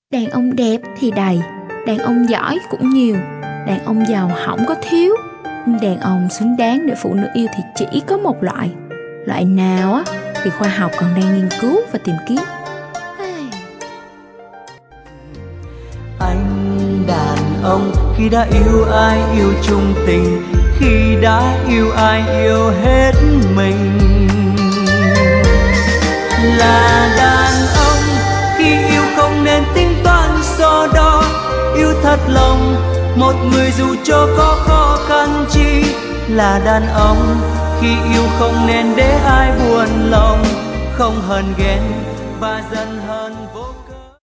Đàn ông đẹp thì đầy, đàn ông giỏi cũng nhiều, đàn ông giàu hổng có thiếu. Nhưng đàn ông xứng đáng để phụ nữ yêu thì chỉ có một loại. Loại nào á thì khoa học còn đang nghiên cứu và tìm kiếm. Anh đàn ông khi đã yêu ai yêu chung tình, khi đã yêu ai yêu hết mình. Là đàn ông khi yêu không nên tính toán so đo, yêu thật lòng một người dù cho có khó khăn chi. Là đàn ông khi yêu không nên để ai buồn lòng, không hờn ghen và giận hờn.